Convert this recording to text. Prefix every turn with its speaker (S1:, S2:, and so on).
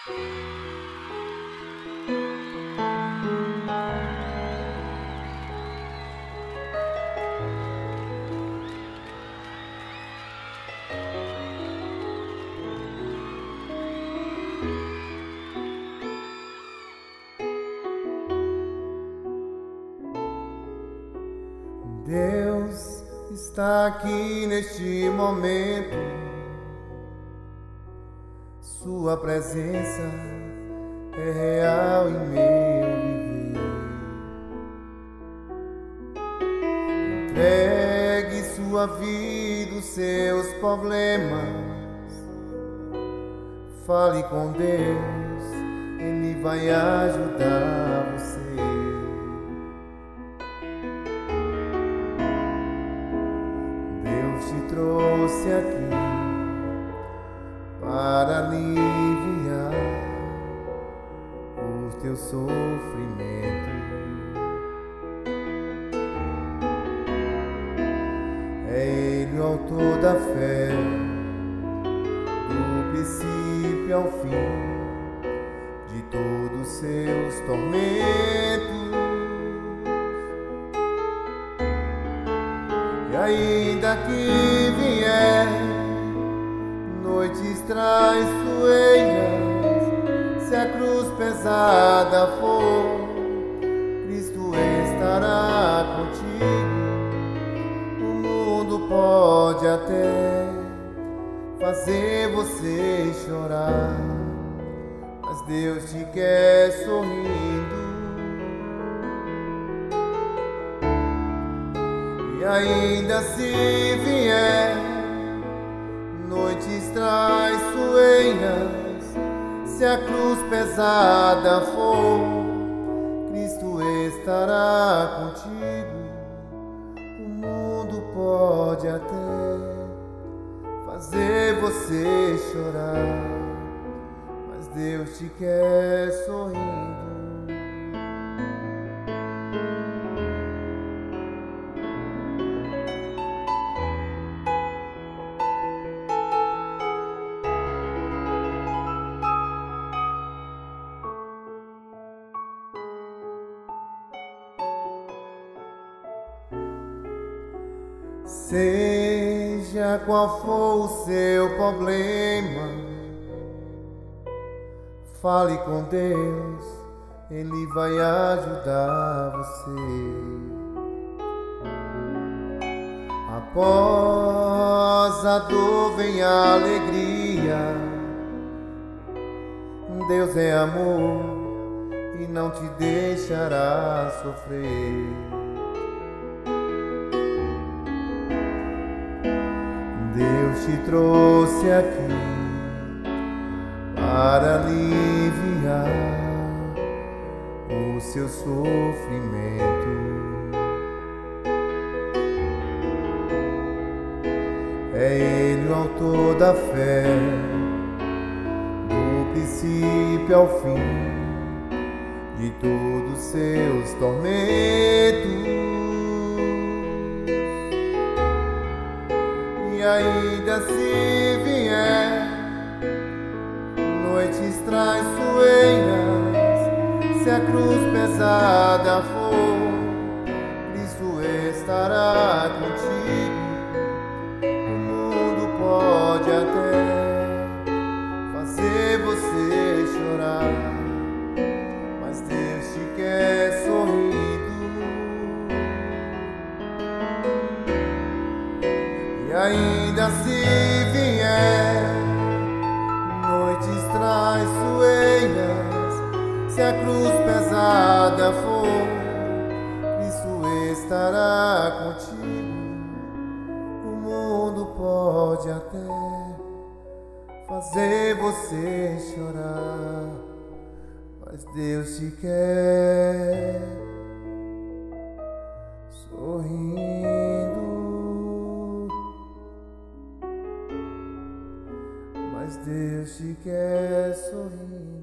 S1: Deus está aqui neste momento, Sua presença é real em meu viver. Entregue sua vida, os seus problemas, fale com Deus, Ele vai ajudar você. Te trouxe aqui para aliviar o teu sofrimento. É Ele o autor da fé, do princípio ao fim de todos os seus tormentos. E ainda que vier noites traiçoeiras, se a cruz pesada for, Cristo estará contigo. O mundo pode até fazer você chorar, mas Deus te quer sorrindo. E ainda se vier noites traiçoeiras, se a cruz pesada for, Cristo estará contigo. O mundo pode até fazer você chorar, mas Deus te quer sorrindo. Seja qual for o seu problema, fale com Deus, Ele vai ajudar você. Após a dor vem a alegria. Deus é amor e não te deixará sofrer. Deus te trouxe aqui para aliviar o seu sofrimento. É Ele o autor da fé, do princípio ao fim de todos os seus tormentos. E ainda se vier noites traiçoeiras, se a cruz pesada for, Cristo estará contigo. O mundo pode até fazer você chorar, mas Deus te quer sorrindo. E ainda se vier noites traiçoeiras, se a cruz pesada for, Cristo estará contigo. O mundo pode até fazer você chorar, mas Deus te quer sorrindo. Mas Deus te quer sorrindo.